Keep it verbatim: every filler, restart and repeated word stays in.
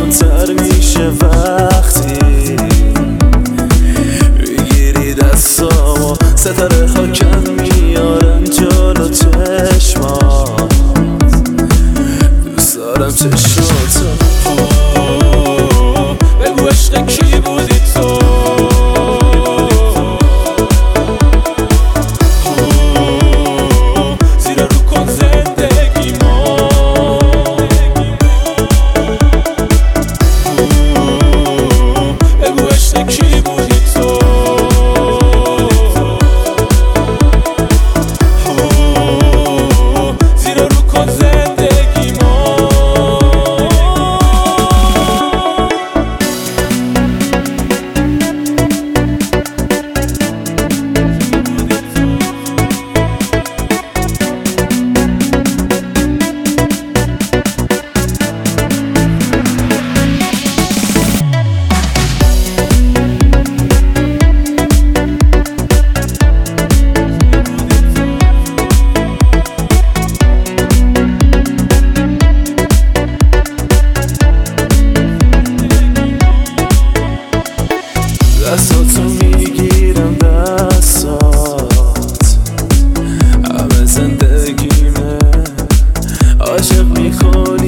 راحت‌تر میشه وقتی میگیری دستامو، ستاره ها کم میارن جلو چشمات. دوست دارم چشماتو. بگو عشق کی بودی تو؟ زیر رو کن زندگی ما. بگو عشق کی بودی تو؟ زیر رو کن زندگی ما. دستاتو میگیرم دستات، همه زندگیمه. عاشق میخوری